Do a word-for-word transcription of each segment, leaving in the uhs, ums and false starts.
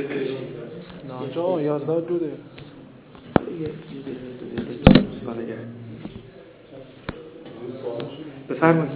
نه جا یازده دو دقیقه بفرمایید.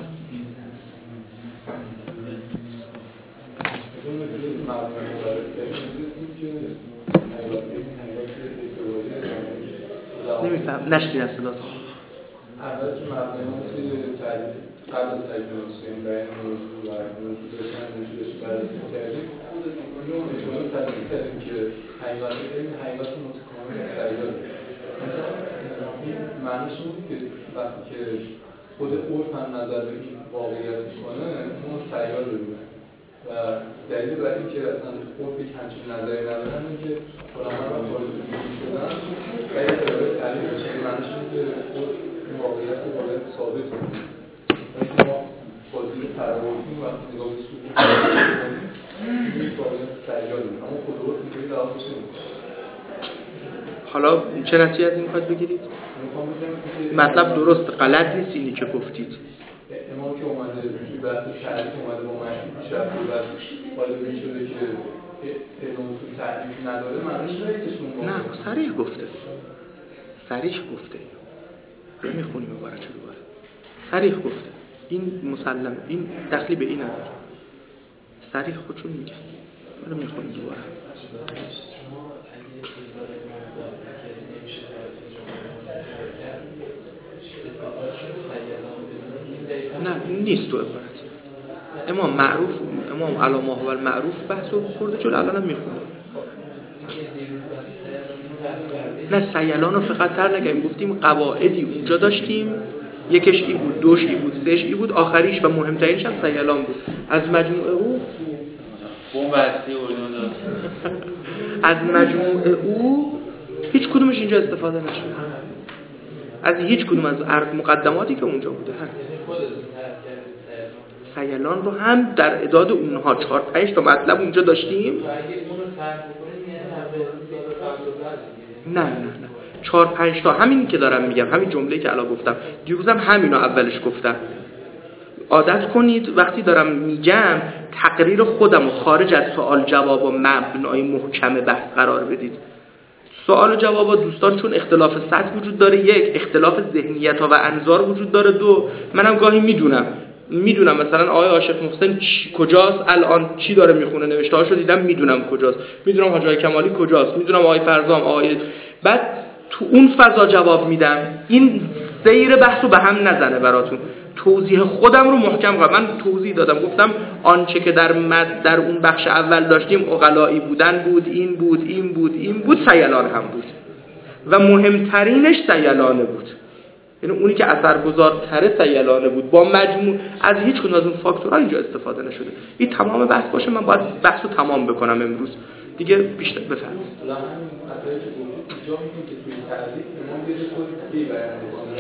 نمیفهم نشنیدم صداتو. اول که مبنیان توی تعریف قبل از تجربه حسین بیان موضوع و موضوع داشتن موضوعش بررسی کردیم اینو اشاره تصدیق کردیم که حقیقت این حقیقت متکامل سیال مثلا این معنیش این که وقتی که خود عرف هم نظر به این واقعیت میکنه اون سیال ببینه و دلیل بر این که اصلا عرف یک همچین نظری ندارن این که علما و خارج شدن و یک طرف تعریف بشه معنیش این که این واقعیت واقعیت ثابت کنه وقتی ما بازی تراوحی وقتی نگاه به سوق این واقعیت سیال میکنه اما خود عرف اینطوری لحاظش نمیکنه. حالا چه نتیجه از این میخواید بگیرید؟ مطلب درست غلط نیست اینی که گفتید. امام که اومده توی بحث شرعی اومده با مشروع پیش رفته و بعد غالب این شده که علم تو تعریف نداره معنیش نیستشون نه صریح گفته صریح گفته میخونیم دوباره چه دوباره صریح گفته این مسلمه این دخلی به این نداره صریح خودشون میگه برو میخونیم دوباره نه نیست تو عبارت امام معروف امام علامه و المعروف بحثو خورده جلو الان هم میخونه نه سیلان رو فقط تر نگیم گفتیم قواعدی اونجا داشتیم یکش ای بود دوش ای بود سهش ای بود آخریش و مهمترینش هم سیلان بود از مجموعه او از مجموعه او هیچ کدومش اینجا استفاده نشده از هیچ کدوم از مقدماتی که اونجا بوده هم سیلان رو هم در اعداد اونها چهار پنج تا مطلب اونجا داشتیم نه نه نه چهار پنج تا همینی که دارم میگم همین جمله‌ای که الان گفتم دیروزم همینو اولش گفتم عادت کنید وقتی دارم میگم تقریر خودم رو خارج از سوال جواب و مبنای محکم بحث قرار بدید. سوال و جواب دوستان چون اختلاف سطح وجود داره یک اختلاف ذهنیت ها و انظار وجود داره دو منم گاهی میدونم میدونم مثلا آقای عاشق محسن کجاست الان چی داره میخونه نوشته هاشو دیدم میدونم کجاست میدونم حاج آقای کمالی کجاست میدونم آقای فرزام آقای بعد تو اون فضا جواب میدم این سیر بحثو به هم نزنه براتون توضیح خودم رو محکم کنم من توضیح دادم گفتم آنچه که در مد در اون بخش اول داشتیم عقلایی بودن بود این بود این بود این بود سیلان هم بود و مهمترینش سیلانه بود یعنی اونی که اثرگذارتره سیلانه بود با مجموع از هیچ کدوم از اون فاکتورها اینجا استفاده نشده این تمام بحث باشه من باید بحثو تمام بکنم امروز دیگه بیشتر بفرمایید جا میکنیم که توی تعریف امام یه طوری بیان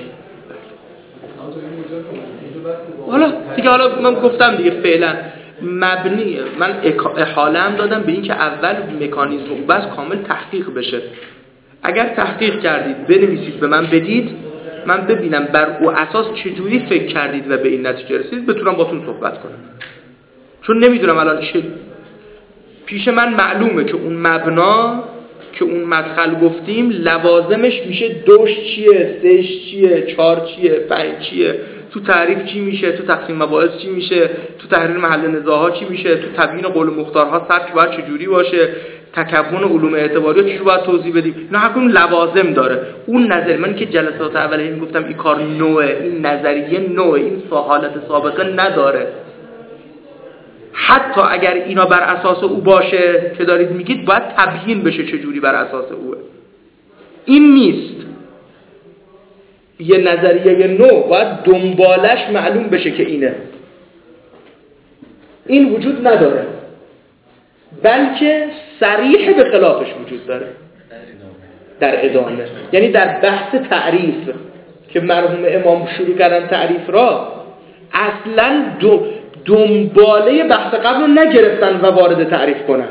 بکنه حالا دیگه حالا من گفتم دیگه فعلا مبنی من احاله هم دادم به این که اول مکانیزم و بس کامل تحقیق بشه اگر تحقیق کردید بنویسید به من بدید من ببینم بر او اساس چجوری فکر کردید و به این نتیجه رسیدید بتونم باتون صحبت کنم چون نمیدونم الان چه پیش من معلومه که اون مبنا که اون مدخل گفتیم لوازمش میشه دوش چیه سهش چیه چهار چیه پنج چیه تو تعریف چی میشه تو تقسیم مباحث چی میشه تو تحریر محل نزاعها چی میشه تو تبیین قول مختارها سبک باید چجوری باشه تکون علوم اعتباری چی باید توضیح بدیم نه همون لوازم داره اون نظر من که جلسات اولیه میگفتم این کار نوعه این نظریه نوعه این حالت سابقه نداره حتی اگر اینا بر اساس او باشه که دارید میگید باید تبیین بشه چه جوری بر اساس اوه این نیست یه نظریه نو باید دنبالش معلوم بشه که اینه این وجود نداره بلکه صریح به خلافش وجود داره در ادامه یعنی در بحث تعریف که مرحوم امام شروع کردن تعریف را اصلا دو دنباله بحث قبل رو نگرفتن و وارد تعریف کنن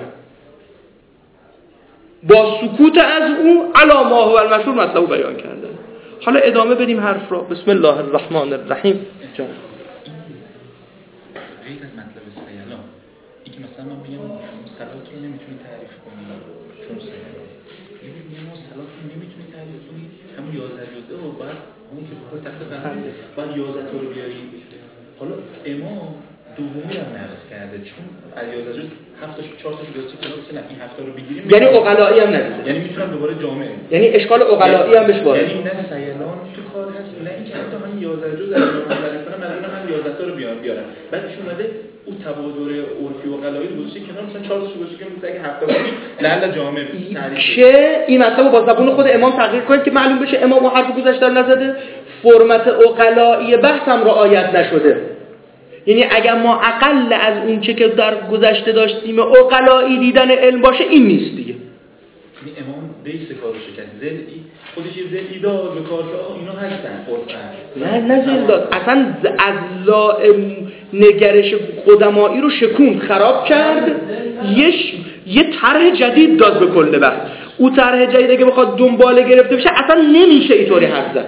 با سکوت از او علی ما هو المشهور مطلب بیان کردن حالا ادامه بدیم حرف را بسم الله الرحمن الرحیم جان غیر از مطلب سیلان اینکه مثلا من میگم صلات رو نمیتونی تعریف کنی چون سیالان میگم ما صلات رو نمیتونی تعریف کنی همون یازده جزء رو باید اون که بخواد تحت قرار باید یازده تا رو بیاری. حالا امام دومی هم نقض کرده چون از یازده جزء هفت تا چهار تا بیست تا نه این هفت تا رو بگیریم یعنی عقلایی هم ندیده، یعنی میتونم دوباره جامعه یعنی اشکال عقلایی هم بهش وارد، یعنی نه سیالان تو کار هست نه اینکه حتی همین یازده جزء از نظر کنم مثلا من یازده تا رو بیارم بیارم بعدش اومده اون تبادر عرفی و عقلایی رو گذاشته کنار مثلا چهار تا شو گذاشته که اگه هفت تا بگیم لعل جامعه چه این مطلب با زبون خود امام تغییر کنید که معلوم بشه امام و حرف گذشته رو نزده، فرمت عقلایی بحث هم رعایت نشده. یعنی اگر ما اقل از اون چه که در گذشته داشتیم عقلایی دیدن علم باشه این نیست دیگه. این امام بیس کارو شکست زدی خودش یه زدی داد به کار که اینا هستن قرآن نه نه زل داد اصلا از لائم نگرش قدمایی رو شکوند خراب کرد، یه یه طرح جدید داد به کل بحث. او طرح جدیدی که بخواد دنباله گرفته بشه اصلا نمیشه اینطوری حرف زد.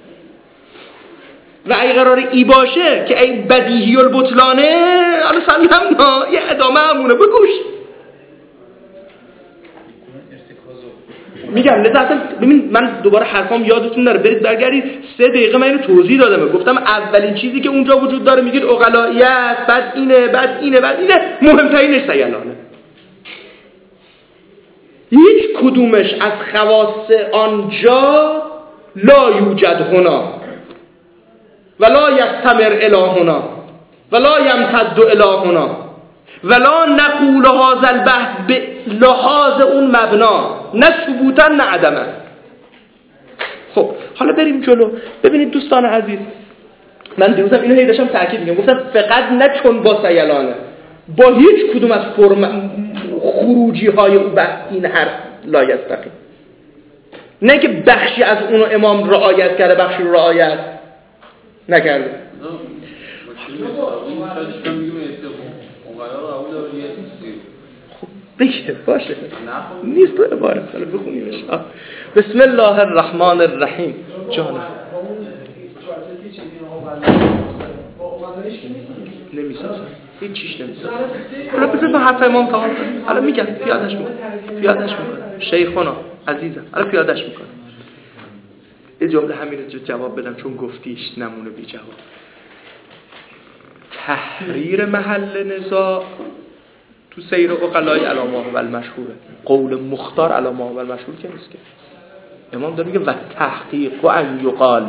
و اگه قرار ای باشه که ای بدیهی البطلانه حالا سمی هم نه یه ادامه همونه بگوش میگم لذا اصلا ببین من دوباره حرفام یادتون نره برید برگردید سه دقیقه من اینو توضیح دادم گفتم اولین چیزی که اونجا وجود داره میگید عقلاییت بعد اینه بعد اینه بعد اینه مهمترینش سیالانه. هیچ کدومش از خواص آنجا لا یوجد هنا ولا یستمر الهنا ولا یمتد الهنا ولا نقول هذا البحث به لحاظ اون مبنا نه ثبوتا نه عدما. خب حالا بریم جلو. ببینید دوستان عزیز من دیروزم اینو هی داشتم تاکید میگم گفتم فقط نه چون با سیالانه با هیچ کدوم از فرم خروجی های او بحث این حرف لا یستقیم، نه که بخشی از اونو امام رعایت کرده بخشی رو رعایت نکرده. خب بگه باشه نیست تو عبارت حالا بخونیمش. بسم الله الرحمن الرحیم. جانم نمیسازم هیچ چیش نمیسازم. حالا بذار به حرف امام تمام کنیم. حالا میگم پیادش میکنم پیادش میکنم شیخونا عزیزم حالا پیادش میکنم. یه جمله همین رو جواب بدم چون گفتیش نمونه بی جواب. تحریر محل نزاع تو سیر عقلای علامه و المشهوره، قول مختار علامه و المشهور که نیست که امام داره میگه و تحقیق و ان یقال،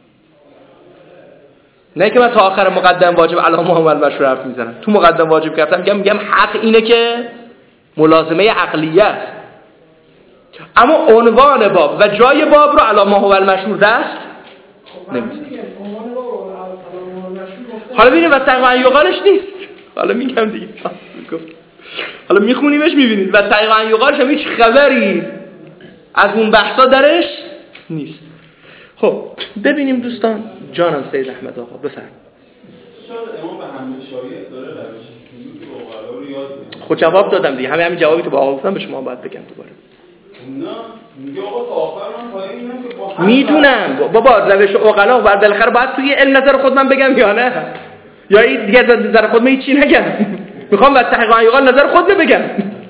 نه که من تا آخر مقدم واجب علامه و المشهور حرف میزنم. تو مقدم واجب کردم میگم میگم حق اینه که ملازمه عقلیت، اما عنوان باب و جای باب رو علامه و المشهور دست نمیزنم. حالا ببینید و تقریبا یقالش نیست. حالا میگم دیگه حالا میخونیمش میبینید و تقریبا یقالش هم هیچ خبری از اون بحثا درش نیست. خب ببینیم دوستان. جانم سید احمد آقا بفرمایید. شاید امام به همه شایعه داره روش عقلا رو یاد میده. خب جواب دادم دیگه همین همین جوابی که با آقا گفتم به شما باید بگم دوباره. نه میگه آقا تا آخر من پایین اینم که با میدونم بابا روش عقلا و بالاخره باید توی علم نظر خود من بگم یا نه یا این دیگه نظر خود من هیچی نگم. میخوام بعد تحقیقا یقال نظر خود بگم.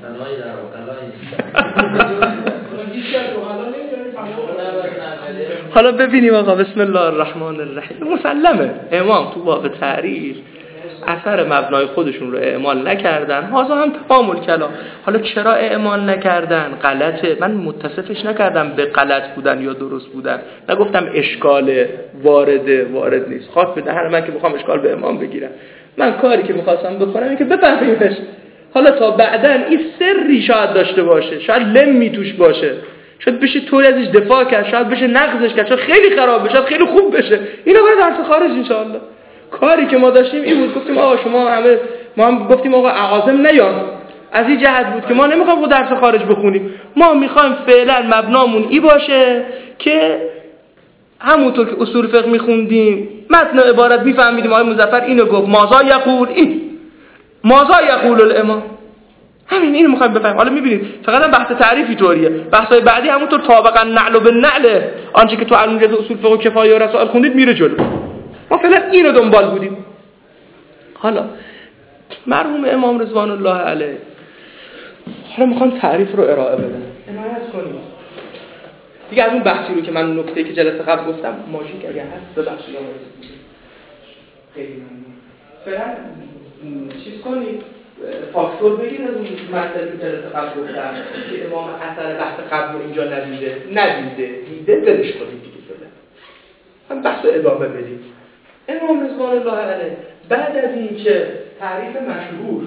حالا ببینیم آقا بسم الله الرحمن الرحیم. مسلمه امام تو باب تعریف اثر مبنای خودشون رو اعمال نکردن. هازا هم تمام کلام. حالا چرا اعمال نکردن؟ غلطه. من متصفش نکردم به غلط بودن یا درست بودن، نگفتم اشکال وارده وارد نیست. خاص به دهن من که میخوام اشکال به امام بگیرم. من کاری که میخواستم بکنم اینه که بفهمیمش. حالا تا بعداً این سری شاید داشته باشه، شاید لمی توش باشه، شاید بشه طوری ازش دفاع کرد، شاید بشه نقضش کرد، شاید خیلی خراب بشه، شاید خیلی خوب بشه. اینا باید درس خارج ان شاء الله. کاری که ما داشتیم این بود گفتیم آقا شما همه ما هم گفتیم آقا اعاظم نیاد. از این جهت بود که ما نمیخوایم خود درس خارج بخونیم. ما میخوایم فعلا مبنامون ای باشه که همونطور که اصول فقه میخوندیم متن عبارت میفهمیدیم آقای مظفر اینو گفت ماذا یقول این ماذا یقول الامام. همین اینو میخوایم بفهمیم. حالا میبینید فقط هم بحث تعریفی طوریه. بحث‌های بعدی همونطور طابقا نعل به نعل آنچه که تو علوم جز اصول فقه و کفایه و رسائل خوندید میره جلو. ما فعلا اینو دنبال بودیم. حالا مرحوم امام رضوان الله علیه. حالا میخوام تعریف رو ارائه بدم، عنایت کنید دیگه. از اون بحثی رو که من نکته که جلسه قبل گفتم ماژیک اگه هست ببخشید یا خیلی ممنون. فعلا چیز کنید، فاکتور بگید از اون مطلبی که جلسه قبل گفتم که امام اثر بحث قبل رو اینجا ندیده ندیده دیده بلش کنید دیگه. فعلا هم بحث رو ادامه بدید. امام رضوان الله علیه بعد از این که تعریف مشهور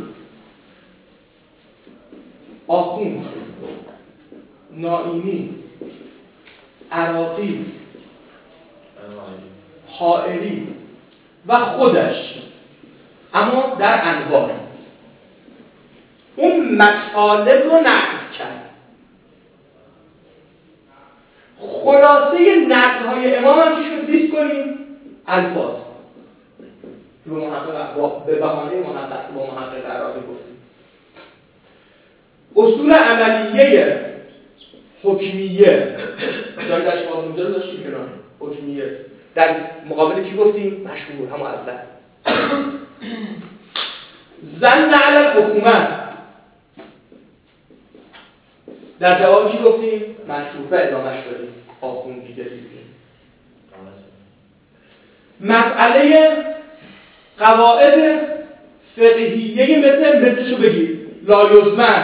آخوند، نائینی، عراقی، حائری و خودش، اما در انواع اون مطالب رو نقد کرد. خلاصه نقدهای امام هم چی شد؟ لیست کنیم الفاظ به محقق به بهانه محقق با محقق عراقی گفتیم. اصول عملیه حکمیه جای در شما اونجا رو داشتیم کنار حکمیه در مقابل کی گفتیم؟ مشهور، همون اول زن علی الحکومت در جواب کی گفتیم؟ مشهور و ادامهش داریم آخون دیگه دیگه. مسئله قواعد فقهیه مثل مثلشو بگید لایزمن،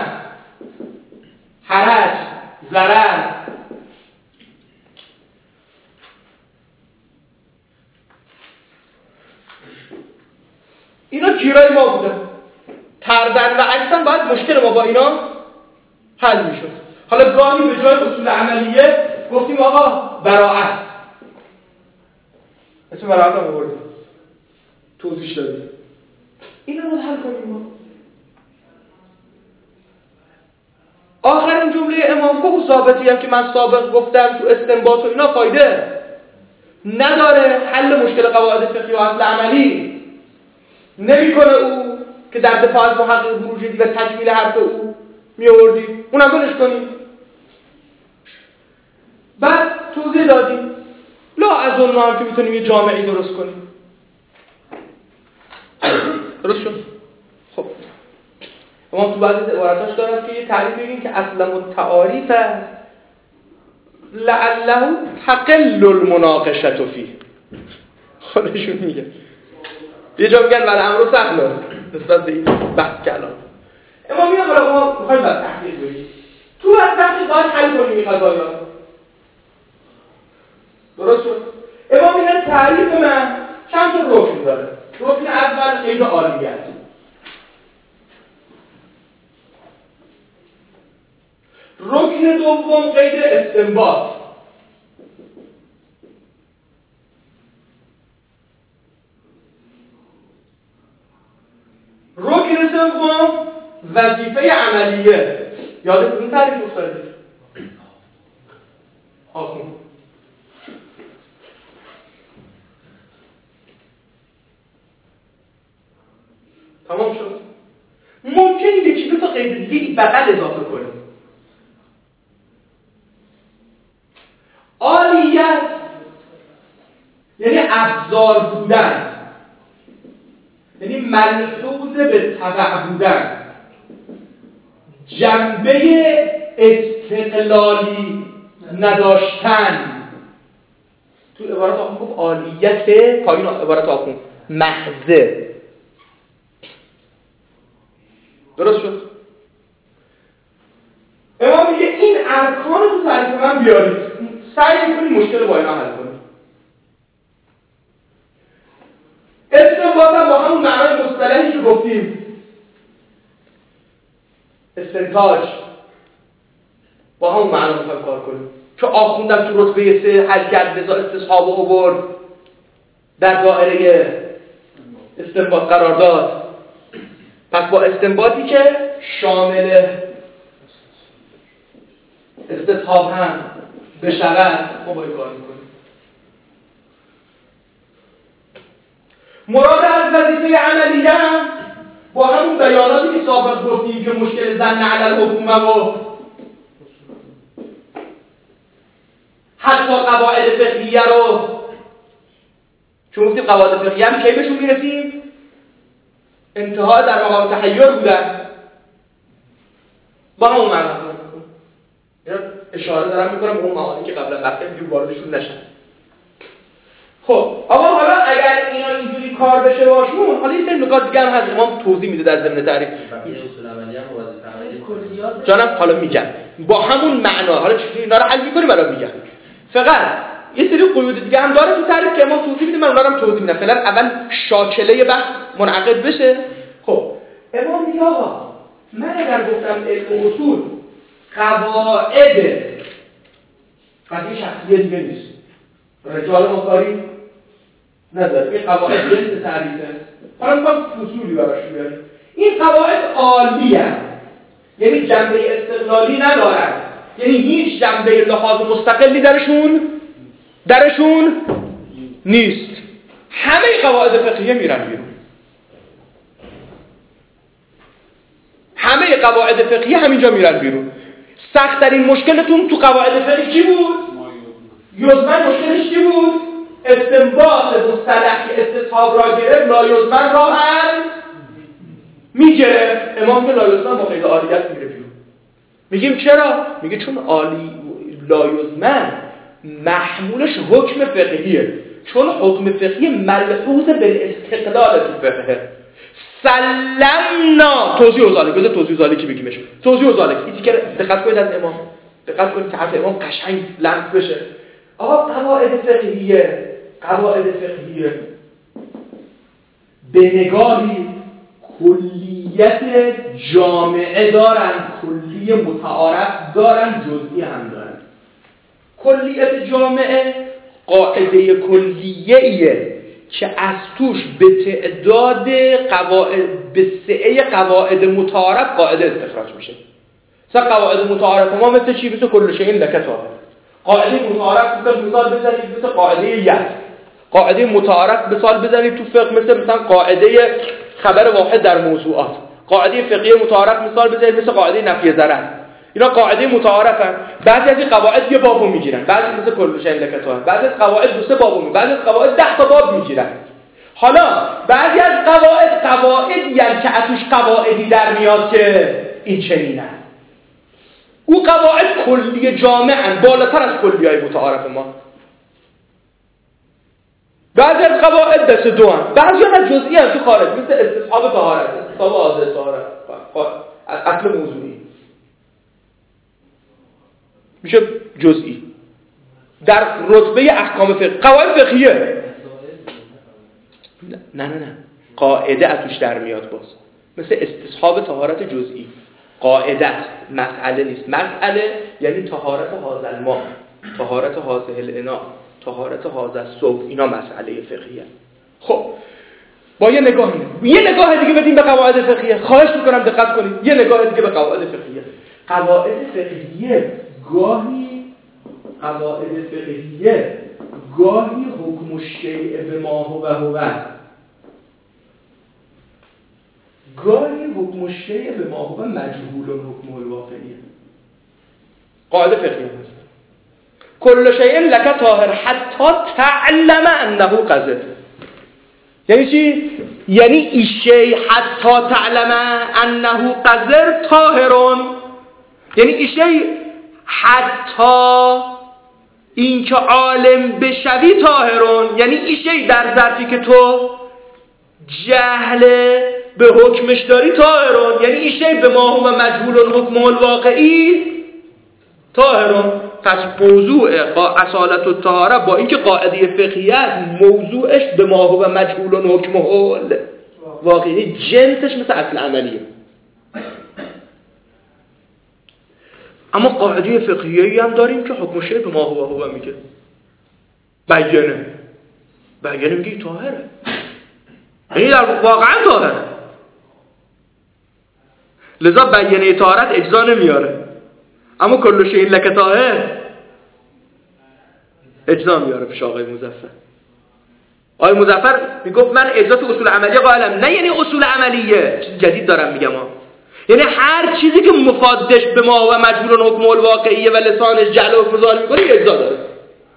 حرج، ضرر، اینا گیرای ما بوده. تردن و عکسن باید مشکل ما با اینا حل میشد. حالا گاهی به جای اصول عملیه گفتیم آقا براعت، اسم براعت هم آوردیم توضیح دادیم. اینا رو حل کنیم ما. آخرین جمله امام بگو ثابتی هم که من سابق گفتم تو استنباط و اینا فایده نداره، حل مشکل قواعد فقهی و اصل عملی نمیکنه او که در دفاع از محقق بروجردی و تکمیل حرف او می آوردید، اونم بلش کنیم. بعد توضیح دادیم لا از اون هم که میتونیم یه جامعی درست کنیم. درست شد؟ خب امام تو بعضی عبارتاش دارد که یه تعریف بگیم که اصلا التعاریف لعله تقل المناقشه فیه. خودشون میگه یه جا میگن ولی امرو سهل نسبت به این بحث کلام. امام میگه حالا ما میخوایم بعد تحقیق بگیم تو بعد تحقیق باید حل کنیم این قضایی ها. درست شد؟ امام میگه تعریف من چند تا رکن داره. رکن اول قید عالیت، رکن دوم قید استنباط، رکن سوم وظیفه عملیه. یادتون این تعریف افتاده آخون تمام شد. ممکنه یکی دو تا قید دیگه بغل اضافه کنیم. عالیت یعنی ابزار بودن، یعنی ملحوظ به تبع بودن، جنبه استقلالی نداشتن. تو عبارت آخون گفت عالیت، پایین عبارت آخون محضه. درست شد؟ امام میگه این ارکان رو تو تعریف من بیارید، سعی میکنید مشکل با اینا حل کنید. استنباط هم با همون معنای مصطلحی که گفتیم استنتاج، با همون معنا میخوایم کار کنیم که آخوندم تو رتبه سه حل کرد لذا استصحاب و عبور در دائره استنباط قرار داد. پس با استنباطی که شامل استصحاب هم بشود ما باید کار میکنیم. مراد از وظیفه عملیه هم با همون بیاناتی که سابق گفتیم که مشکل زن علی الحکومه و حتی قواعد فقهیه رو چون گفتیم قواعد فقهیه هم کی بهشون میرسیم؟ انتها در مقام تحیر بودن با همون معنا اینا اشاره دارم میکنم به اون معانی که قبلا گفتم دیگه واردشون نشن. خب آقا حالا اگر اینا اینجوری کار بشه باشون، حالا این سری نکات دیگه هم هست امام توضیح میده در ضمن تعریف اصول عملی هم وظیفه عملی جانم حالا میگم با همون معنا. حالا چجوری اینا رو حل میکنیم الان میگم. فقط یه سری قیود دیگه هم داره تو تعریف که امام توضیح میده، من اونا رو هم توضیح میدم. فعلا اول شاکله بحث منعقد بشه. خب امام میگه آقا من اگر گفتم علم اصول قواعد قضیه شخصیه دیگه نیست، رجال مکاری نداره، این قواعد جنس تعریفه. حالا میخوام اصولی براش بیاریم. این قواعد عالیه، یعنی جنبه استقلالی ندارن، یعنی هیچ جنبه لحاظ مستقلی درشون درشون نیست. همه قواعد فقهیه میرن بیرون. همه قواعد فقهیه همینجا میرن بیرون. سخت‌ترین مشکلتون تو قواعد فقهی چی بود؟ یزمن مشکلش چی بود؟ استنباط مصطلح که استصحاب را گرفت، لایزمن را هم میگرفت. امام که لایزمن با قید عالیت میره بیرون. میگیم چرا؟ میگه چون عالی لایزمن محمولش حکم فقهیه، چون حکم فقهی ملحوظ بالاستقلال تو فقهه. سلمنا توضیح و ذالک، بذار توضیح و ذالک بگیمش. توضیح و ذالک این که دقت کنید از امام، دقت کنید که حرف امام قشنگ لمس بشه. آقا قواعد فقهیه قواعد فقهیه به نگاهی کلیت جامعه دارن، کلی متعارف دارن، جزئی هم دارن. کلیت جامعه قاعده کلیه‌ایه که از توش به تعداد قواعد به سعه قواعد متعارف قاعده استخراج میشه. مثلا قواعد متعارف ما مثل چی؟ مثل کل شیء لک طاهر. قاعده متعارف مثل مثال بزنید مثل قاعده ید. قاعده متعارف مثال بزنید تو فقه مثل مثلا قاعده خبر واحد در موضوعات. قاعده فقهی متعارف مثال بزنید مثل قاعده نفی ضرر. اینا قاعده متعارفن. بعضی از این قواعد یه بابو میگیرن، بعضی مثل کل شیء لک طاهر، بعضی از قواعد دو سه بابو میگیرن، بعضی از قواعد ده تا باب میگیرن. حالا بعضی از قواعد قواعدی یعنی که ازش قواعدی در میاد که این چنینه. او قواعد کلی جامعن، بالاتر از کلیای متعارف ما. بعضی از قواعد دست دو هم، بعضی از جزئی هم تو خارج، مثل استصحاب طهارت، استصحاب حاضر طهارت، اصل موضوعی میشه جزئی. در رتبه احکام فقه قواعد فقهیه نه نه نه قاعده اتوش در میاد باز، مثل استصحاب طهارت جزئی. قاعده مسئله نیست. مسئله یعنی طهارت هذا الماء، طهارت هذه الاناء، طهارت هذا الثوب، اینا مسئله فقهیه. خب با یه نگاه یه نگاه دیگه بدیم به قواعد فقهیه. خواهش میکنم دقت کنید. یه نگاه دیگه به قواعد فقهیه. قواعد فقهیه گاهی قواعد فقهیه گاهی حکم الشیء به ما هو هو، گاهی حکم الشیء به ما هو مجهول حکم الواقعی. قاعده فقهیه هست کل شیء لک طاهر حتی تعلم انه قذر. یعنی چی؟ یعنی این شیء حتی تعلم انه قذر طاهرون، یعنی این شیء حتی این که عالم بشوی طاهرون، یعنی این شیء در ظرفی که تو جهل به حکمش داری طاهرون، یعنی این شیء به ما هو مجهول حکم الواقعی طاهرون. پس موضوع اصالت الطهاره با اینکه قاعده فقهیه موضوعش به ما هو مجهول حکم الواقعی، جنسش مثل اصل عملیه. اما قاعده فقهیه‌ای هم داریم که حکم شیء به ما هو هو میگه. بیانه بیانه میگه طاهره، یعنی در واقعا طاهره. لذا بیانه طهارت اجزا نمیاره، اما کل شیء لک طاهر اجزا میاره. پیش آقای مظفر آقای مظفر میگفت من اجزا تو اصول عملیه قائلم. نه یعنی اصول عملیه، چیز جدید دارم میگم ها. یعنی هر چیزی که مفادش به ما و مجبور حکم الواقعیه و لسانش جعل و فضال میکنه اجزا داره.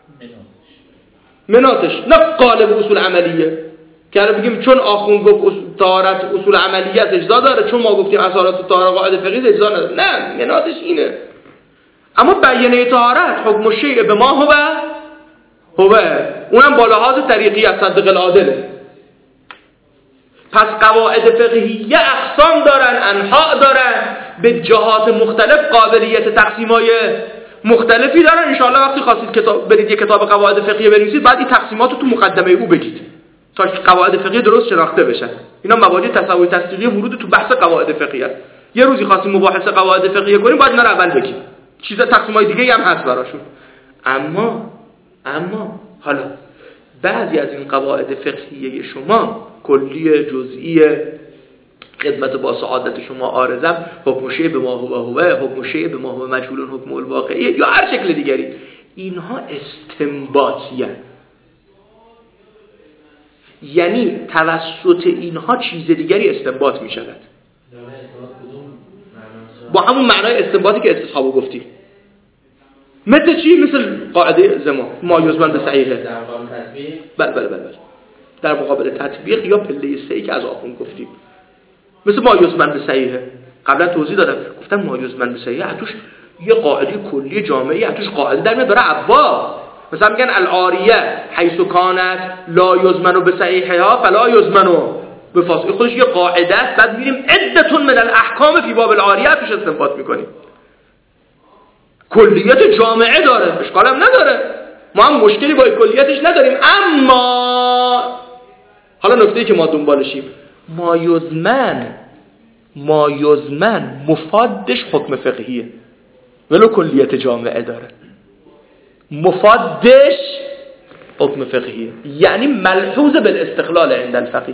مناتش نه قالب اصول عملیه که الان بگیم چون آخوند گفت طهارت اصول عملیت اجزا داره، چون ما گفتیم اثرات طهارت قاعده فقهی اجزا نداره. نه، منادش اینه. اما بیانیه طهارت حکم شیء به ما هو هو اونم با لحاظ طریقی از صدق العادله. پس قواعد فقهیه اقسام دارن، انواع دارن، به جهات مختلف قابلیت تقسیمای مختلفی دارن. انشاءالله وقتی خواستید کتاب برید یه کتاب قواعد فقهیه بنویسید، بعد این تقسیمات رو تو مقدمه او بگید تا قواعد فقهیه درست شناخته بشن. اینا مبادی تصوری تصدیقی ورود تو بحث قواعد فقهیه است. یه روزی خواستیم مباحث قواعد فقهیه کنیم، باید اینا رو اول بگیم. چیزا تقسیمای دیگه هم هست براشون. اما اما حالا بعضی از این قواعد فقهیه شما کلی جزئی خدمت با سعادت شما عارضم، حکم شیء به ما هو هو، حکم شیء به ما هو مجهول، حکم الواقعی یا هر شکل دیگری، اینها استنباطیه. یعنی توسط اینها چیز دیگری استنباط می شود با همون معنای استنباطی که استصحابو گفتیم. مثل چی؟ مثل قاعده زمان ما یزمن به صحیحه در مقابل تطبیق. بله بله بله در مقابل تطبیق یا پله سه‌ای که از آخون گفتیم. مثل ما یزمن به صحیحه قبلا توضیح دادم، گفتم ما یزمن به صحیحه اتوش یه قاعده کلی جامعی، اتوش قاعده در میاد داره ابواب. مثلا میگن العاریه حیث کانت لا یزمن به صحیحها فلا یزمن به فاسد، خودش یه قاعده است. بعد میریم عدتون من الاحکام فی باب العاریه توش استنباط میکنیم. کلیت جامعه داره، اشکال هم نداره، ما هم مشکلی با کلیتش نداریم. اما حالا نکته‌ای که ما دنبالشیم، ما یزمن ما یزمن مفادش حکم فقهیه ولو کلیت جامعه داره. مفادش حکم فقهیه یعنی ملحوظ بالاستقلال عند الفقیه،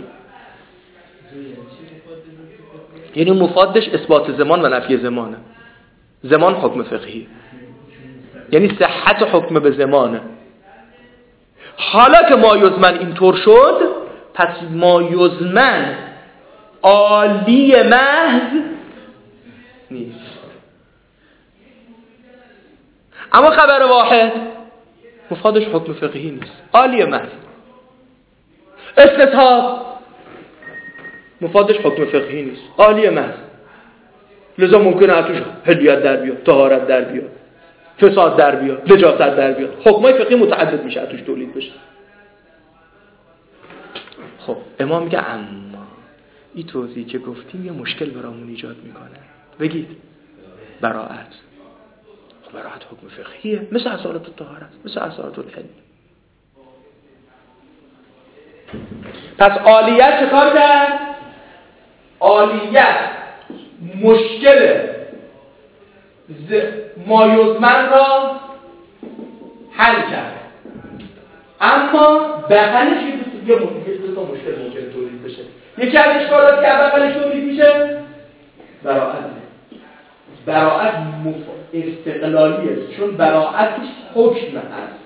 یعنی مفادش اثبات زمان و نفی زمانه. زمان حکم فقهیه یعنی صحت حکم به زمانه. حالا که ما یزمن اینطور شد، پس ما یزمن عالی محض نیست. اما خبر واحد مفادش حکم فقهی نیست، عالی محض. استصحاب مفادش حکم فقهی نیست، عالی محض. لذا ممکنه اتوش حلیت در بیاد، طهارت در بیاد، فساد در بیاد، نجاست در بیاد. حکمای فقهی متعدد میشه اتوش تولید بشه. خب امام میگه اما این توضیحی که گفتیم یه مشکل برامون ایجاد میکنه. بگید براءت. خب براءت حکم فقهیه مثل اصالت الطهارت، مثل اصالت الحل. پس عالیت چه کار کرد؟ عالیت مشکل ز... ما یزمن را حل کرد. اما بغلش یه مشکل دو تا مشکل ممکن تولید بشه. یکی از اشکالاتی که بغلش تولید میشه براءت. براءت مف... استقلالیه، چون براءتش حکم هست.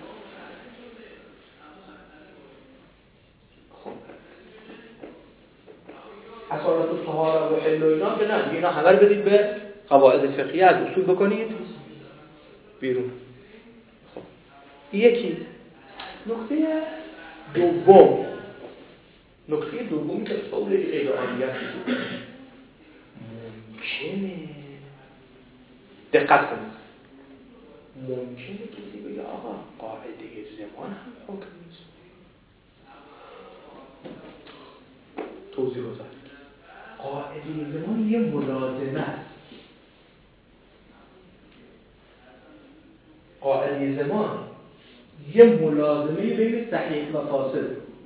اصالت الطهارت و حل و اینا که نه، اینا همه رو بدید به قواعد فقهیه، از اصول بکنید بیرون. خب یکی نکته دوم، نکته دومی که اصول غیر عالیت ممکنه دقت کنید، ممکنه کسی بگه آقا قاعده زمان هم حکم نیست. توضیح بزن. قاعده زمان یه ملازمه است. قاعده زمان یه ملازمه بین صحیح و فاسد.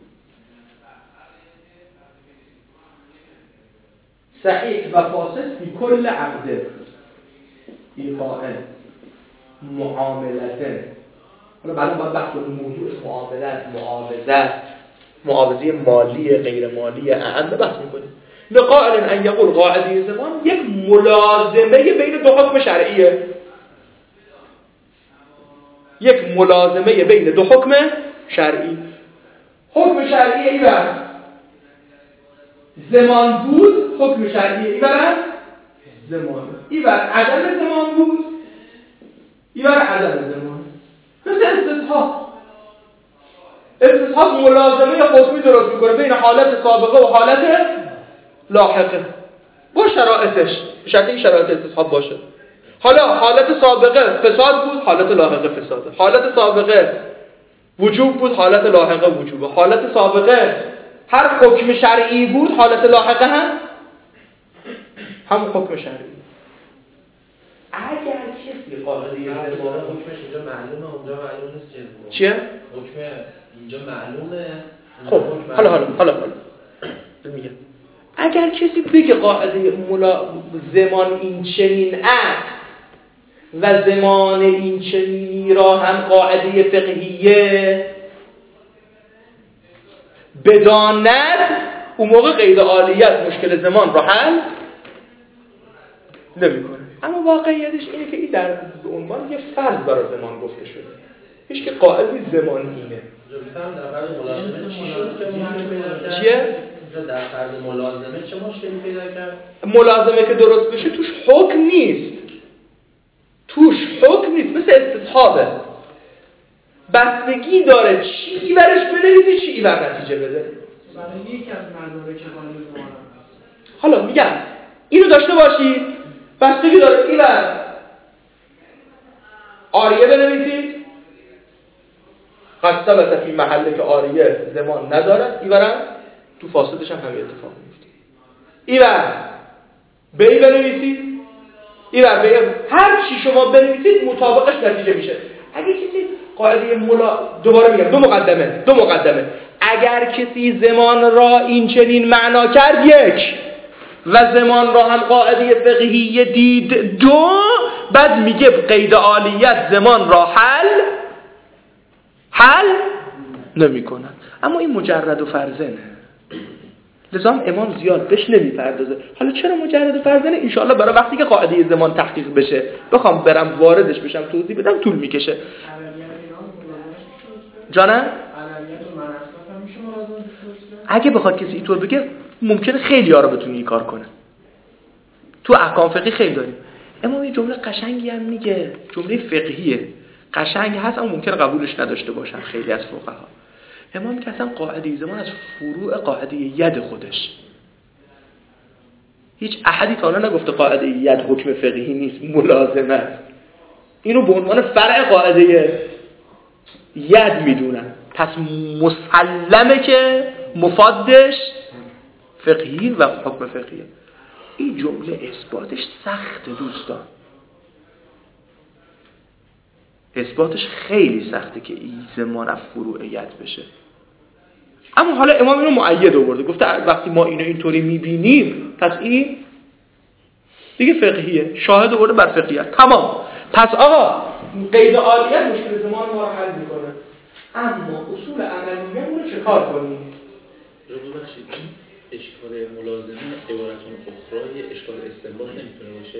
صحیح و فاسد فی کل عقده، ایقاعه، معاملته. حالا بعدا باید بحث کنیم موضوع معاملت، معاوضه، معاوضه مالی، غیر مالی، اعم بحث میکنیم. لقائل ان یقول قاعده زمان یک ملازمه بین دو حکم شرعیه، یک ملازمه بین دو حکم شرعی. حکم شرعی ایبر زمان بود، حکم شرعی ایبر زمان، ایبر عدم زمان بود، ایبر عدم زمان. مثل استصحاب، استصحاب ملازمه حکمی درست میکنه بین حالت سابقه و حالت لاحقه با شرایطش، شرط این شرایط استصحاب باشه. حالا حالت سابقه فساد بود، حالت لاحقه فساده. حالت سابقه وجوب بود، حالت لاحقه وجوبه. حالت سابقه هر حکم شرعی بود، حالت لاحقه هم هم حکم شرعی. اگر کسی قاعده زمان حکمش اینجا معلومه اونجا معلوم نیست چیه؟ چیه؟ حکم اینجا معلومه. خب حالا حالا حالا حالا میگم اگر کسی بگه قاعده ملا زمان این چنین است و زمان این چنینی را هم قاعده فقهیه بداند، اون موقع قید عالیت مشکل زمان را حل نمی‌کنه. اما واقعیتش اینه که این در عنوان یه فرض برای زمان گفته شده، هیچ که قاعده زمان اینه. در فرض ملازمه چی شد که مشکل پیدا کرد؟ چیه؟ در فرض ملازمه چه مشکلی پیدا کرد؟ ملازمه که درست بشه توش حکم نیست، توش حکم نیست، مثل استصحابه، بستگی داره چی ایورش بنویسی چی ایور نتیجه بده. برای یکی از مدارک قانون زمان حالا میگم اینو داشته باشید، بستگی داره ایور آریه بنویسید، قد ثبت فی محله که آریه زمان ندارد، ایورم تو فاسدش هم همین اتفاق میفته. ایور بی بنویسید، ایور بی، هر چی شما بنویسید مطابقش نتیجه میشه. اگه کسی قاعده ملا، دوباره میگم دو مقدمه دو مقدمه اگر کسی زمان را این چنین معنا کرد یک و زمان را هم قاعده فقهی دید دو، بعد میگه قید عالیت زمان را حل حل نمی کنن. اما این مجرد و فرزنه، لذا امام زیاد بهش نمیپردازه. حالا چرا مجرد و فرزنه؟ انشاءالله برای وقتی که قاعده زمان تحقیق بشه بخوام برم واردش بشم توضیح بدم طول میکشه. جانم؟ اگه بخواد کسی اینطور بگه ممکنه خیلی ها رو بتونه این کار کنه. تو احکام فقهی خیلی داریم. امام یه جمله قشنگی هم میگه، جمله فقهیه قشنگ هست اما ممکنه قبولش نداشته باشن خیلی از فقها. امام که اصلا قاعده زمان از فروع قاعده ید خودش، هیچ احدی تا الان نگفته قاعده ید حکم فقهی نیست، ملازمه است. اینو به عنوان فرع قاعده ید میدونن. پس مسلمه که مفادش فقهی و حکم فقهیه. این جمله اثباتش سخته دوستان، اثباتش خیلی سخته که این زمان از فروع ید بشه. اما حالا امام اینو مؤید آورده، گفته وقتی ما اینو اینطوری میبینیم پس این دیگه فقهیه، شاهد آورده بر فقهیت. تمام. پس آقا قید عالیت مشکل زمان ما رو حل میکنه، اما اصول عملیه رو چه کار کنیم؟ رو ببخشید اشکال ملازمه عبارتون اخرای اشکال استنباط نمیتونه باشه؟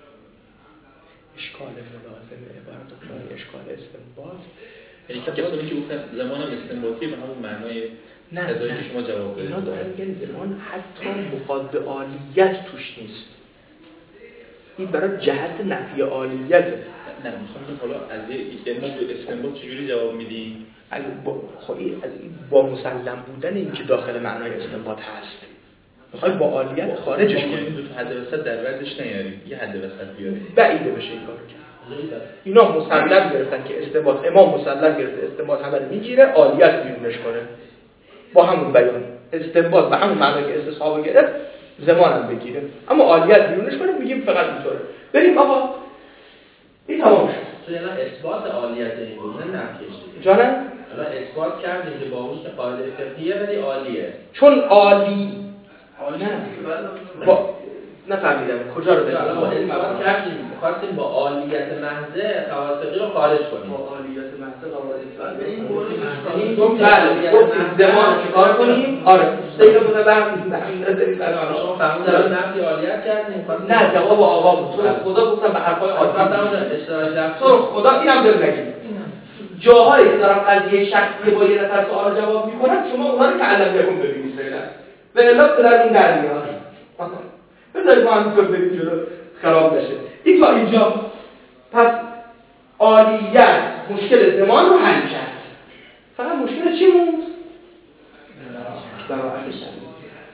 اشکال ملازمه عبارت اخرای اشکال استنباط، یعنی که کسانی که گفتن زمان هم استنباطی به همون معنای قضایی که شما جواب دادید. اینا دارن میگن زمان حتی مفاد عالیت توش نیست، این برای جهت نفی عالیته. نه میخوام حالا از یه ما به استنباط چجوری جواب میدیم؟ با خواهی از این با مسلم بودن این که داخل معنای استنباط هست میخوای با عالیت خارجش کنیم، دو تا حد وسط در وردش نیاریم، یه حد وسط بیاریم، بعیده بشه این کارو کرد. اینا مسلم گرفتن که استنباط، امام مسلم گرفته استنباط همه رو میگیره، عالیت بیرونش کنه با همون بیان. استنباط به همون معنی که استصحاب گرفت زمانم بگیره، اما عالیت بیرونش کنه، میگیم فقط اینطوره. بریم آقا این تمام شد. تو یعنی اثبات عالیت این بود نه نفیش. جانم؟ حالا اثبات کردیم که با حسن قاعده فقهیه ولی عالیه. چون عالی عالی با نفهمیدم کجا رو حالا ما اثبات کردیم خواستیم با عالیت محضه قواعد فقهی رو خارج کنیم. با عالیت محضه قواعد فقهی رو بله گفتیم زمان چیکار کنیم؟ آره سیل بوده برم نظری برام شما فهمیدن نفی عالیت کردیم. نه جواب آقا بود. تو خدا گفتم به حرفای عالی اشتراک تو خدا اینم بهم نگید. جاهایی که دارم قضیه شخصی با یه نفر سوال جواب میکنم شما اونها رو تعلم بهمون ببینید فعلا. به الا در این در میاد. بذارید ما همینطور بریم جلو خراب بشه. این تا اینجا پس عالیت مشکل زمان رو حل کرد. فقط مشکل چی موند؟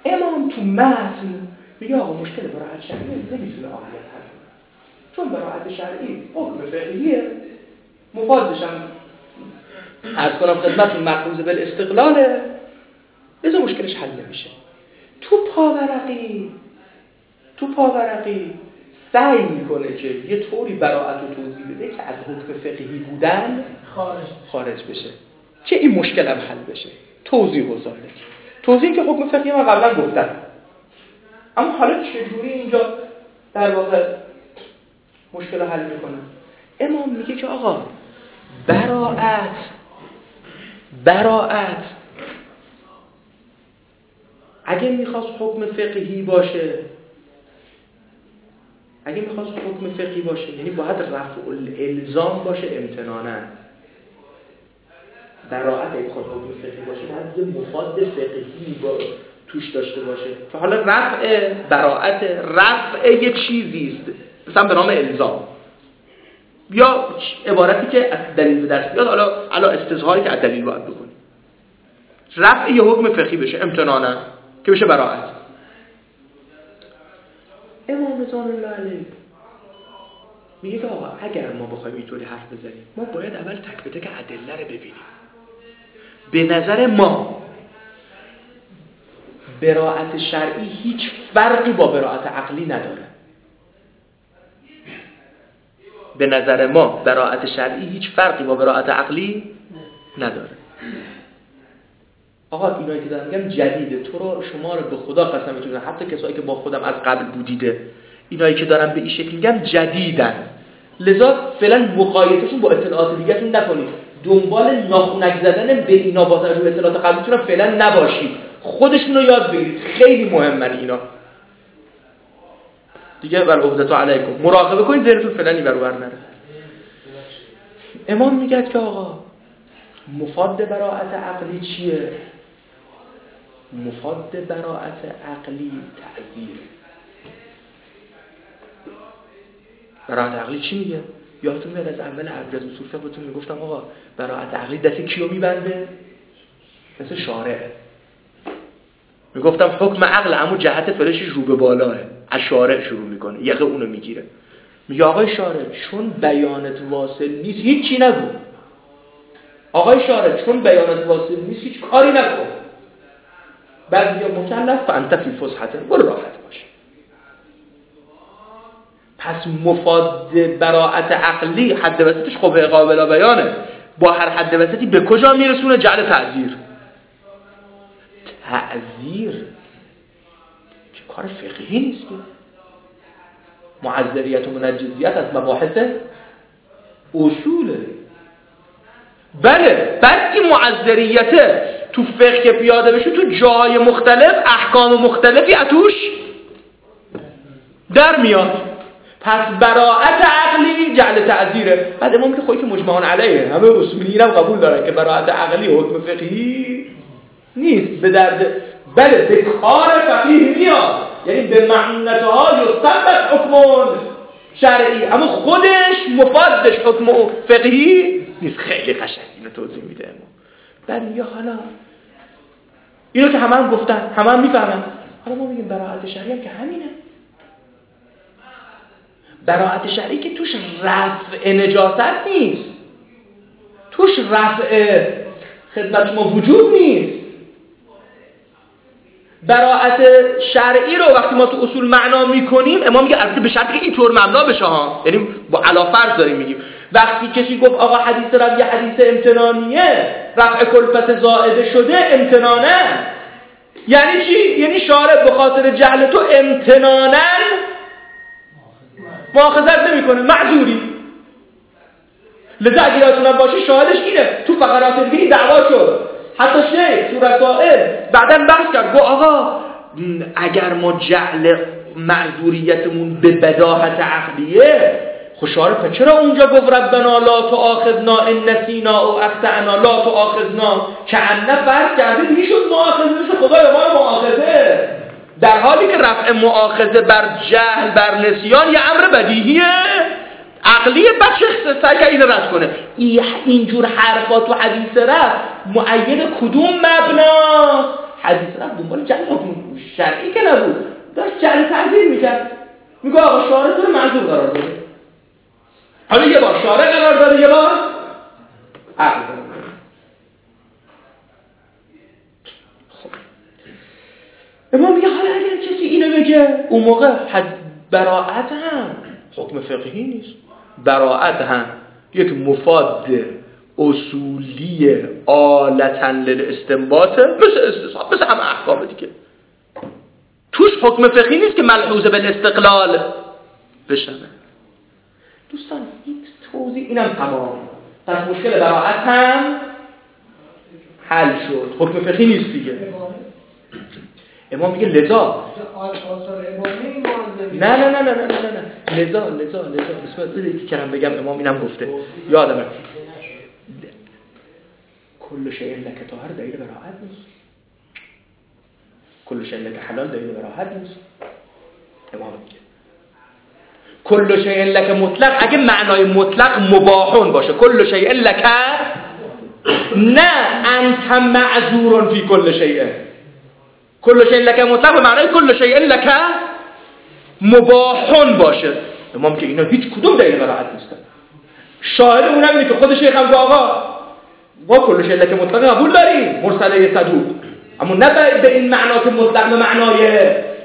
امام تو متن میگه آقا مشکل براعت شرعی نمیتونه عالیت حل کنه، چون براعت شرعی حکم فقهیه، مفادش هم عرض کنم خدمتتون مقروض بالاستقلاله، لذا مشکلش حل نمیشه. تو پاورقی تو پاورقی سعی میکنه که یه طوری براعت رو توضیح بده که از حکم فقهی بودن خارج خارج بشه، که این مشکل هم حل بشه. توضیح و سالک توضیح که حکم فقهی من قبلا گفتم، اما حالا چجوری اینجا در واقع مشکل رو حل میکنه؟ امام میگه که آقا براعت براعت اگه میخواست حکم فقهی باشه اگه میخواست حکم فقهی باشه یعنی باید رفع الالزام باشه امتنانا. براعت اگه بخواد حکم فقهی باشه باید یه مفاد فقهی با توش داشته باشه، که حالا رفع براعت رفع یه چیزی است مثلا به نام الزام، یا عبارتی که از دلیل به دست بیاد، حالا علا استظهاری که از دلیل باید بکنی، رفع یه حکم فقهی بشه امتنانا که بشه براعت. امام رضوان الله علیه میگه که آقا اگر ما بخوایم اینطوری حرف بزنیم ما باید اول تک به تک ادله رو ببینیم. به نظر ما براعت شرعی هیچ فرقی با براعت عقلی نداره. به نظر ما براعت شرعی هیچ فرقی با براعت عقلی نداره. آقا اینایی که دارم میگم جدیده، تو رو شما رو به خدا قسم میتونم، حتی کسایی که با خودم از قبل بودیده، اینایی که دارم به این شکل میگم جدیدن، لذا فعلا مقایسهشون با اطلاعات دیگه‌تون نکنید، دنبال ناخونک زدن به اینا با توجه به اطلاعات قبلیتون فعلا نباشید، خودشون رو یاد بگیرید، خیلی مهمن اینا دیگه. بر عهدتو علیکم، مراقبه کنید ذهنتون فعلا این برابر نره. امام میگه که آقا مفاد براعت عقلی چیه؟ مفاد براعت عقلی تعذیر. براعت عقلی چی میگه؟ یادتون میاد از اول ابرز اصول فقه بهتون میگفتم آقا براعت عقلی دست کیو میبنده؟ مثل شارع. میگفتم حکم عقل همون جهت فرشش رو به بالاه، از شارع شروع میکنه، یقه اونو میگیره، میگه آقای شارع چون بیانت واصل نیست هیچی نگو، آقای شارع چون بیانت واصل نیست هیچ کاری نکن، بعد یا مکلف فانت فی فسحته، برو راحت باش. پس مفاد براعت عقلی حد وسطش خب قابل بیانه، با هر حد وسطی به کجا میرسونه؟ جعل تعذیر. تعذیر که کار فقهی نیست که، معذریت و منجزیت از مباحث اصوله. بله بعد این معذریته تو فقه که پیاده بشه تو جاهای مختلف احکام مختلفی اتوش در میاد. پس براعت عقلی جعل تعذیره. بعد امام که خودی که مجمعان علیه، همه اصولیین هم قبول دارن که براعت عقلی حکم فقهی نیست، به درد بله به کار فقیه میاد، یعنی به معنتها یثبت حکم شرعی، اما خودش مفادش حکم فقهی نیست. خیلی قشنگ اینو توضیح میده امام. بعد میگه حالا اینو که همه هم گفتن، همه هم میفهمن، حالا ما میگیم براعت شرعی هم که همینه. براعت شرعی که توش رفع نجاست نیست، توش رفع خدمت شما وجود نیست. براعت شرعی رو وقتی ما تو اصول معنا میکنیم امام میگه البته به شرطی که اینطور مبنا بشه ها، یعنی با علافرض داریم میگیم. وقتی کسی گفت آقا حدیث رو یه حدیث امتنانیه، رفع کلفت زائده شده امتنانه، یعنی چی؟ یعنی شارع به خاطر جهل تو امتنانن مؤاخذت نمیکنه، معذوری. لذا اگه یادتون باشه شاهدش اینه، تو فقرات دیگه دعوا شد، حتی شیخ تو رسائل بعدن بحث کرد، گفت آقا اگر ما جعل معذوریتمون به بداهت عقلیه، خب شارع پس چرا اونجا گفت ربنا لا تؤاخذنا ان نسینا او اخطأنا لا تؤاخذنا، که انه فرض کرده میشد مؤاخذه میشه، خدای ما مؤاخذه، در حالی که رفع مؤاخذه بر جهل بر نسیان یه امر بدیهیه عقلیه. بچه سعی که این رد کنه. اینجور حرفات و حدیث رفت مؤید کدوم مبنا؟ حدیث رفت دنبال جعل حکم شرعی که نبود، داشت جعل تعزیر میکرد. میگه آقا شارع تو رو معذور قرار داده. حالا یه بار شارع قرار داده، یه بار عقل قرار داده. خب امام میگه حالا اگر کسی اینو بگه اون موقع حد براءت هم حکم فقهی نیست، براءت هم یک مفاد اصولی آلتا للاستنباط مثل استصحاب، مثل همه احکام دیگه، توش حکم فقهی نیست که ملحوظ بالاستقلال بشنه. دوستان این توضیح اینم تمام. پس مشکل براءت هم حل شد، حکم فقهی نیست دیگه. امام میگه لذا نه نه نه نه نه نه نه لذا لذا لذا بسم الله که کردم بگم امام اینم گفته یادم کل شیء لک طاهر دلیل براءت نیست، کل شیء لک حلال دلیل براءت نیست. امام میگه کل شیء لک مطلق، اگه معنای مطلق مباحون باشه، کل شیء لک نه انت معذور فی کل شیء، کل شیء لک مطلق به معنای کل شیء لک مباحون باشه. امام که اینا هیچ کدوم دلیل براءت نیستن. شاهد اونم اینه که خود شیخ هم گفت آقا ما کل شیء لک مطلق قبول داریم مرسله صدوق، اما نه به این معنا که مطلق به معنای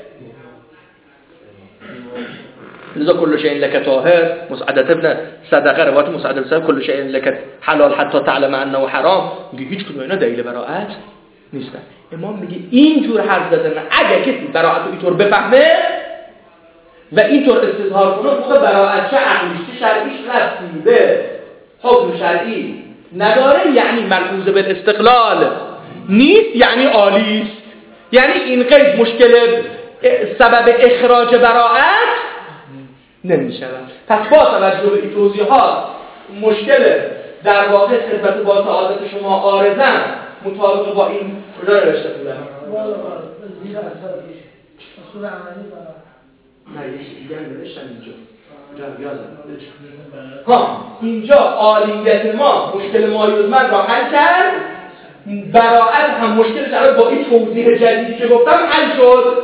لذا کل شیء لک طاهر. مسعدة ابن صدقه روایت مسعدة ابن صدقه کل شیء لک حلال حتی تعلم انه حرام، میگه هیچ کدوم اینا دلیل براءت نیستن. امام میگه اینجور حرف زدن اگه کسی براءت رو اینطور بفهمه و اینطور استظهار کنه، موقع براءت چه عقلیش چه شرعیش ربطی به حکم شرعی نداره، یعنی ملحوظ بالاستقلال نیست، یعنی عالی است. یعنی این قید مشکل سبب اخراج براءت نمیشه. پس با توجه به این توضیحات مشکل در واقع خدمت با سعادت شما عارضن مطابق با این کجا نوشته بودن؟ زیر اثر اصول عملی برای نه یه چیزی هم نوشتم اینجا اینجا یادم ها اینجا عالیت ما مشکل مایوزمند را حل کرد، براءت هم مشکلش الان با این توضیح جدیدی که گفتم حل شد.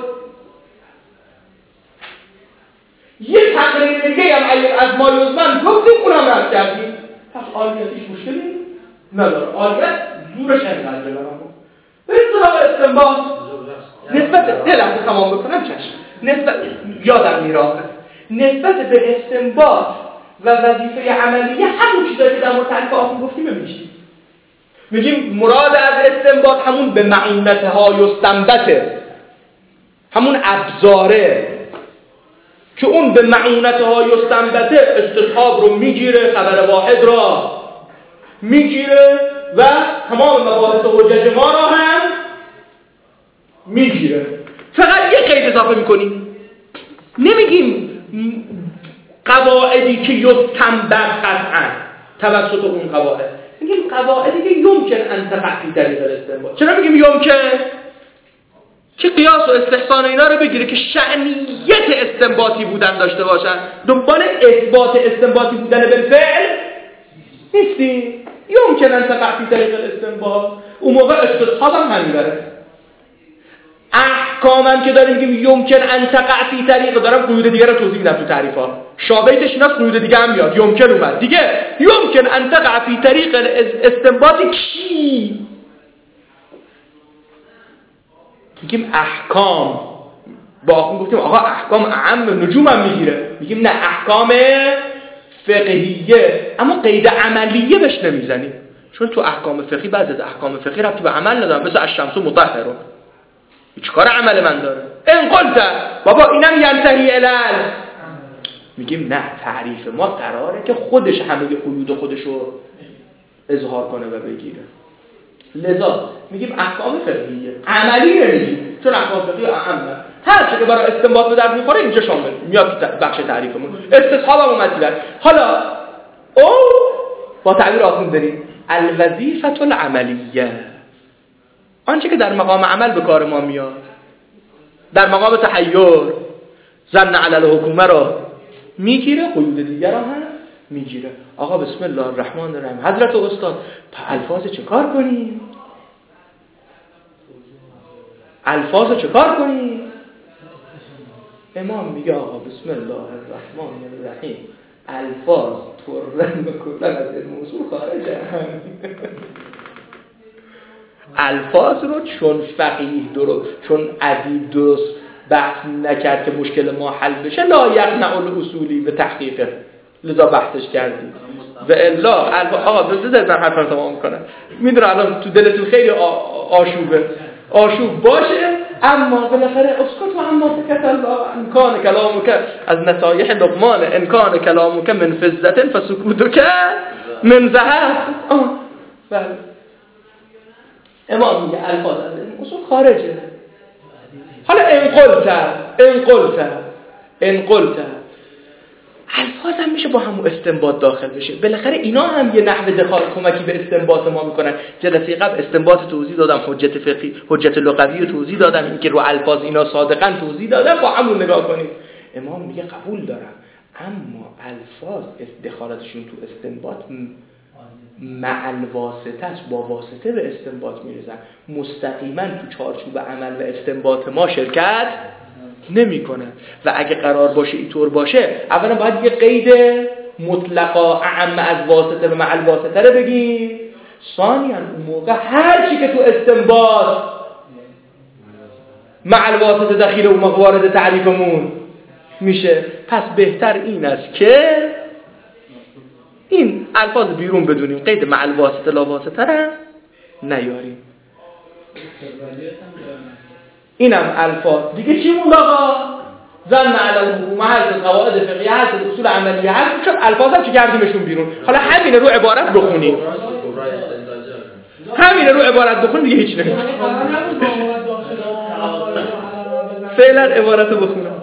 یه تقریر دیگه هم از مایوزمند گفتیم اونم رد کردیم، پس عالیتش مشکلی نداره. عالیت دورش انقدر برام به اصطلاح استنباط نسبت دلم تمام بکنم چشم نسبت یادم میراه نسبت به استنباط و وظیفه عملیه همون چیزایی که در مورد تعریف آخر گفتیم میگیم میگیم مراد از استنباط همون به معونته های استنبطه، همون ابزاره که اون به معونته های استنبطه استصحاب رو میگیره، خبر واحد را میگیره و تمام مباحث حجج ما را هم میگیره. فقط یک قید اضافه میکنیم، نمیگیم قواعدی که یستنبط قطعا توسط اون قواعد، میگیم قواعدی که یمکن ان تقع فی طریق الاستنباط. چرا میگیم یمکن؟ که قیاس و استحسان اینا رو بگیره که شأنیت استنباطی بودن داشته باشن، دنبال اثبات استنباطی بودن بالفعل نیستیم. یمکن ان تقع فی طریق الاستنباط، اون موقع استصحاب هم همین داره. احکامم که داریم میگیم یمکن ان تقع فی طریق، دارم قیود دیگه رو توضیح میدم تو تعریفات، شابهیتش ایناست، قیود دیگه هم میاد. یمکن اومد دیگه، یمکن ان تقع فی طریق استنباط کی؟ میگیم احکام. با آخون گفتیم آقا احکام اعم نجوم هم میگیره، میگیم نه احکام فقهیه، اما قید عملیه بهش نمیزنیم، چون تو احکام فقهی بعضی از احکام فقهی ربطی به عمل نداره، مثل الشمس مطهره هیچ کار عمل من داره. این قلت بابا اینم ینتهی الال، میگیم نه تعریف ما قراره که خودش همه قیود خودش رو اظهار کنه و بگیره، لذا میگیم احکام فقهیه، عملی نمیگیم چون احکام فقهی اهمه. هر چه که برای استنباط به درد میخوره اینجا شامل میاد تو بخش تعریفمون. استصحاب هم اومد دیدن. حالا او با تعبیر آخون داریم الوظیفه العملیه، آنچه که در مقام عمل به کار ما میاد، در مقام تحیر ظن علی الحکومه را میگیره، قیود دیگر را هم میگیره. آقا بسم الله الرحمن الرحیم. حضرت استاد تا الفاظ چه کار کنیم؟ الفاظو چه کار کنی؟ امام میگه آقا بسم الله الرحمن الرحیم الفاظ طرن و کلن از علم اصول خارجه. الفاظ رو چون فقیه درست، چون ادیب درست بحث نکرد که مشکل ما حل بشه، لا یقنع الاصولی به تحقیقه، لذا بحثش کردیم. و الا آقا بذارید من حرفم تمام کنم. میدونم الان تو دلتون خیلی آشوبه، آشوب باشه، اما بالاخره اسکت و اما سکت الله امکان کلامک از نصایح لقمان امکان کلامک من فضة فسکوتک من ذهب. بله امام میگه الفاظ از این اصول خارجه. حالا ان قلت ان قلت ان قلت الفاظ هم میشه با همون استنباط داخل بشه. بالاخره اینا هم یه نحو دخال کمکی به استنباط ما میکنن. جلسه قبل استنباط توضیح دادم، حجت فقهی، حجت لغوی رو توضیح دادم، اینکه رو الفاظ اینا صادقاً توضیح دادم، با همون نگاه کنید. امام میگه قبول دارم، اما الفاظ دخالتشون تو استنباط مع الواسطه است، با واسطه به استنباط میرسن، مستقیما تو چارچوب عمل و استنباط ما شرکت نمیکنه. و اگه قرار باشه اینطور باشه، اولا باید یه قید مطلقا اعم از واسطه به مع الواسطه رو بگیم. ثانیاً اون موقع هر چی که تو استنباط مع الواسطه دخیل اون موقع وارد تعریفمون میشه. پس بهتر این است که این الفاظ بیرون بدونیم، قید مع الواسطه لا واسطه رو نیاریم. اینم الفاظ دیگه. چی موند آقا؟ زن علی الحکومه، حذف قواعد فقهیه، حذف اصول عملیه، حذف شد الفاظ هم چه کردیمشون بیرون. حالا همین رو عبارت بخونیم، همین رو عبارت بخونیم دیگه هیچ نمیشه. فعلا عبارت رو بخونم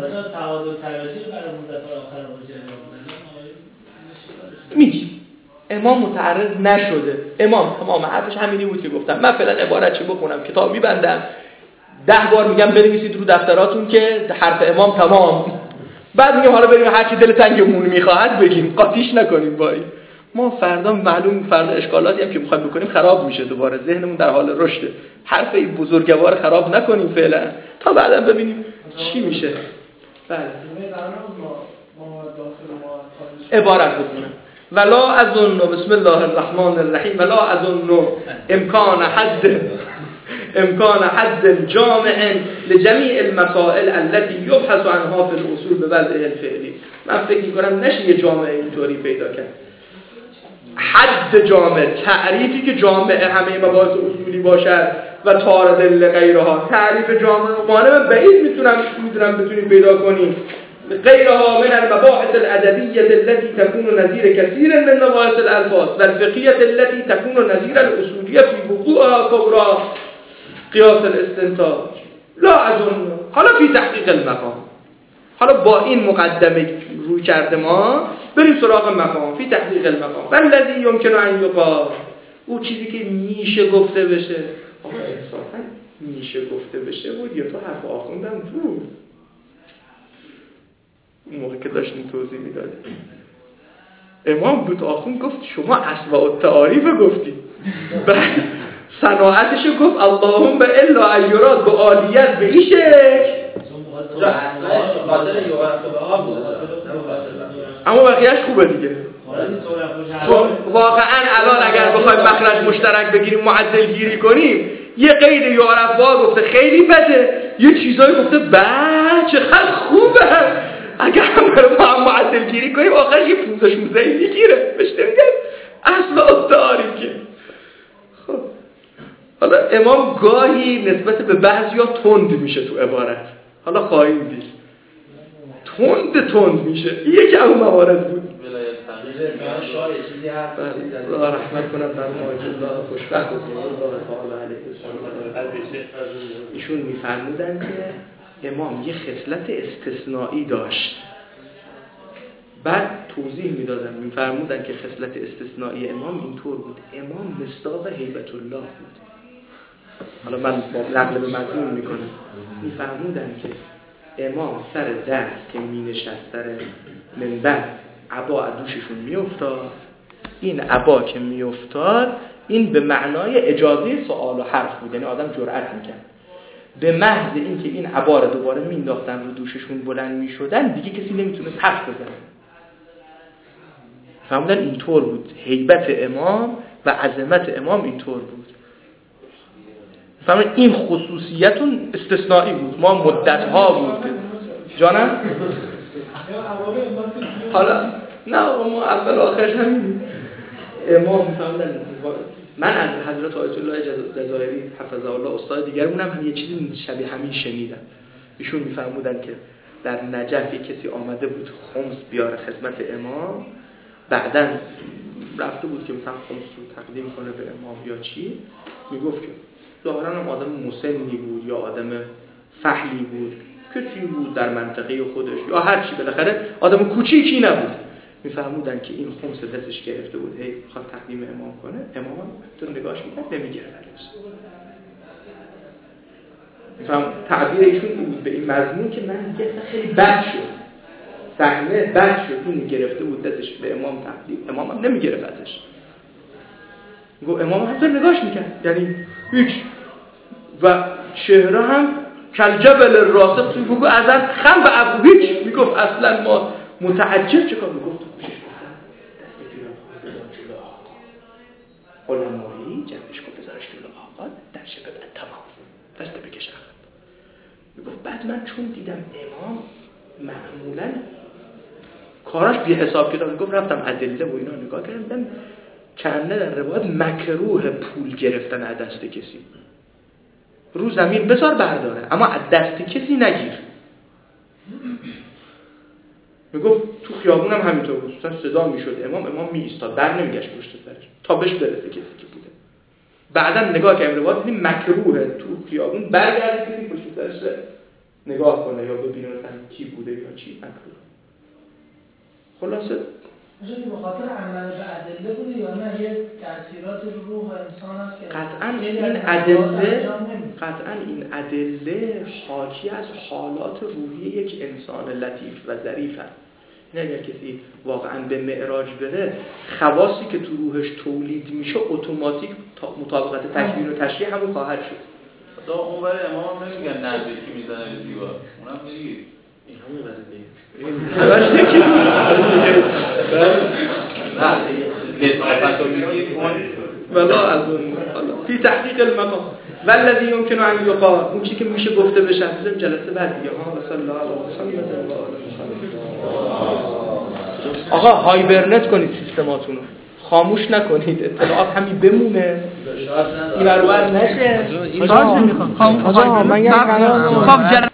میگی امام متعرض نشده. امام تمام حرفش همینی بود که گفتم. من فعلا عبارت چی بخونم، کتاب میبندم، ده بار میگم بنویسید رو دفتراتون که حرف امام تمام. بعد میگم حالا بریم هر چی دل تنگمون میخواهد بگیم، قاطیش نکنیم. وای ما فردا معلوم فردا اشکالاتی هم که میخوایم بکنیم خراب میشه، دوباره ذهنمون در حال رشده. حرف این بزرگوار خراب نکنیم فعلا تا بعدا ببینیم چی میشه. بله عبارت بکنم. ولا اظن بسم الله الرحمن الرحیم ولا اظن امکان حد امکان حد جامع لجمیع المسائل التي يبحث عنها في الاصول بوضع الفعلی. من فکر می‌کنم نشه یه جامع اینطوری پیدا کرد. حد جامع، تعریفی که جامع همه مباحث اصولی باشد و طارد لغیرها. تعریف جامع معنی من بعید میتونم میدونم بتونیم پیدا کنیم. غيرها من المباحث الأدبية التي تكون نظير كثير من مباحث الألفاظ والفقهية التي تكون نظير الأصولية في وقوعها كبرى قياس الاستنتاج. لا أظن. حالا في تحقیق المقام، حالا با این مقدمه روی کرده ما بریم سراغ مقام. فی تحقیق المقام والذی يمكن ان یقال، او چیزی که میشه گفته بشه. آقا انصافا میشه گفته بشه بود یا تو حرف آخوندم بود اون موقع که داشتیم توضیح میدادیم. امام بود آخوند گفت شما اسماء التعاریف گفتی، بعد صناعتشو گفت اللهم الا ایراد به عالیت به این شکل، اما بقیهش خوبه دیگه. واقعا الان اگر بخوایم مخرج مشترک بگیریم معدل گیری کنیم، یه قید یعرف با گفته خیلی بده، یه چیزایی گفته بعد چقدر خوبه. اگر هم با هم معدل گیری کنیم آخرش یه پونزه شونزه میگیره. بشته میگن اصلا التعاریف که. خب حالا امام گاهی نسبت به بعضیا تند میشه تو عبارت، حالا خواهیم دید تند تند میشه. یکی از موارد بود. شاه چیزی هست الله رحمت کنه بر ماجد الله خوشبخت الله تعالی علیه. ایشون میفرمودن که امام یه خصلت استثنایی داشت. بعد توضیح میدادن میفرمودن که خصلت استثنایی امام اینطور بود: امام مصداق هیبت الله بود. حالا من با نقل به مضمون میکنم. میفرمودن که امام سر درس که مینشست سر منبر عبا از دوششون میافتاد. این عبا که میافتاد این به معنای اجازه سوال و حرف بود، یعنی آدم جرأت میکرد. به محض اینکه این عباره دوباره مینداختن رو دوششون بلند میشدن دیگه کسی نمیتونه پس بزنه. فهمیدن اینطور بود، هیبت امام و عظمت امام اینطور بود. فهمیدن این خصوصیتون استثنایی بود، ما مدت‌ها بود که جانم حالا نه ما اول آخرش همین امام فهمیدن. من از حضرت آیت الله جزائری حفظه الله استاد دیگرمونم هم یه چیزی شبیه همین شنیدم. ایشون میفرمودن که در نجف کسی آمده بود خمس بیاره خدمت امام، بعداً رفته بود که مثلا خمس رو تقدیم کنه به امام یا چی، میگفت که ظاهراً هم آدم مسنی بود یا آدم فحلی بود، کسی بود در منطقه خودش یا هر چی، بالاخره آدم کوچیکی نبود. میفهمودن که این خمس دستش گرفته بود، هی خواهد تقدیم امام کنه، امام هم تو نگاهش میکرد نمیگرفتش. میفهم تعبیر ایشون بود به این مضمون که من دیگه خیلی بد شد، صحنه بد شد، این گرفته بود دستش به امام تقدیم، امام هم نمیگرفتش. گو امام هم تو نگاهش میکرد، یعنی هیچ، و چهره هم کالجبل الراسخ توی بگو ازن خم به ابو هیچ، میگفت اصلا ما متعجب چکار میگفت خوشش بودن دست جلو جلو آقا علمایی جمعش کن بذارش جلو آقا در شبه بعد تمام دست بکش عقب. میگفت بعد من چون دیدم امام معمولا کاراش بی حساب کتاب، میگفت رفتم ادله و اینا نگاه کردم چنده در روایت مکروه پول گرفتن از دست کسی، رو زمین بذار برداره اما از دست کسی نگیر. میگفت تو خیابون هم همینطور بود، صدا میشد امام امام می ایستاد بر نمیگشت پشت سرش تا بهش برسه کسی که بوده. بعدن نگاه که امروز دیدیم مکروه تو خیابون برگرده کسی پشت سرش نگاه کنه یا ببینه مثلا کی بوده یا چی مکروه. خلاصه میشه به خاطر عمل به ادله بوده یا نه یه تاثیرات رو روح انسان هست که قطعاً این ادله قطعاً این ادله حاکی از حالات روحی یک انسان لطیف و ظریف است. این اگر کسی واقعاً به معراج بره، خواصی که تو روحش تولید میشه اتوماتیک مطابقت تکوین و تشریح همون خواهد شد. تا اون برای امام نمیگن نزدیکی میزنه به دیوار، اونم میگی این همون قضیه این همش یکی لطافت رو میگی ولا از اون فی تحقیق المقام والذی یمکن ان یقال، اون چیزی که میشه گفته بشه بذاریم جلسه بعد دیگه. ها صلی الله علیه و سلم. آقا هایبرنت کنید سیستماتون رو، خاموش نکنید، اطلاعات همین بمونه، این برابر نشه. آقا من یه